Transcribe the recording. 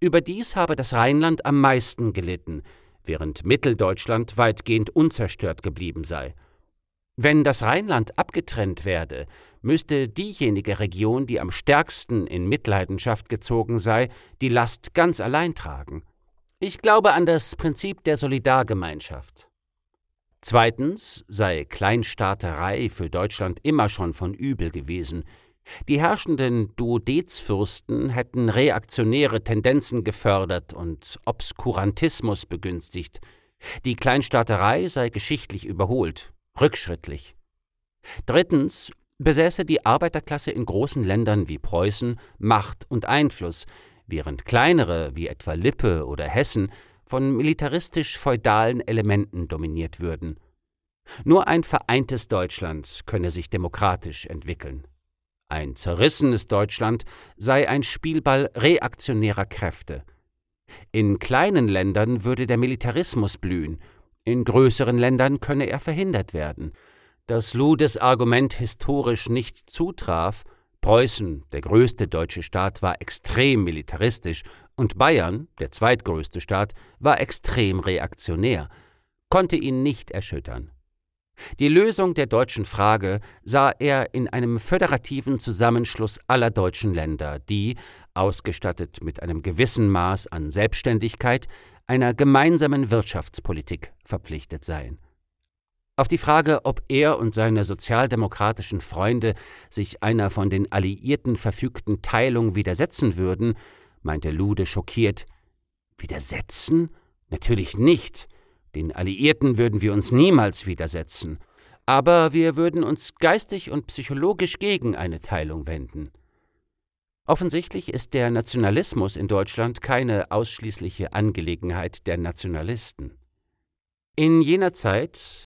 Überdies habe das Rheinland am meisten gelitten, während Mitteldeutschland weitgehend unzerstört geblieben sei. Wenn das Rheinland abgetrennt werde, müsste diejenige Region, die am stärksten in Mitleidenschaft gezogen sei, die Last ganz allein tragen. Ich glaube an das Prinzip der Solidargemeinschaft. Zweitens sei Kleinstaaterei für Deutschland immer schon von übel gewesen. Die herrschenden Duodezfürsten hätten reaktionäre Tendenzen gefördert und Obskurantismus begünstigt. Die Kleinstaaterei sei geschichtlich überholt, rückschrittlich. Drittens besäße die Arbeiterklasse in großen Ländern wie Preußen Macht und Einfluss, während kleinere wie etwa Lippe oder Hessen von militaristisch-feudalen Elementen dominiert würden. Nur ein vereintes Deutschland könne sich demokratisch entwickeln. Ein zerrissenes Deutschland sei ein Spielball reaktionärer Kräfte. In kleinen Ländern würde der Militarismus blühen, in größeren Ländern könne er verhindert werden. Dass Ludes Argument historisch nicht zutraf, Preußen, der größte deutsche Staat, war extrem militaristisch und Bayern, der zweitgrößte Staat, war extrem reaktionär, konnte ihn nicht erschüttern. Die Lösung der deutschen Frage sah er in einem föderativen Zusammenschluss aller deutschen Länder, die, ausgestattet mit einem gewissen Maß an Selbstständigkeit, einer gemeinsamen Wirtschaftspolitik verpflichtet seien. Auf die Frage, ob er und seine sozialdemokratischen Freunde sich einer von den Alliierten verfügten Teilung widersetzen würden, meinte Lude schockiert: »Widersetzen? Natürlich nicht. Den Alliierten würden wir uns niemals widersetzen. Aber wir würden uns geistig und psychologisch gegen eine Teilung wenden.« Offensichtlich ist der Nationalismus in Deutschland keine ausschließliche Angelegenheit der Nationalisten. In jener Zeit,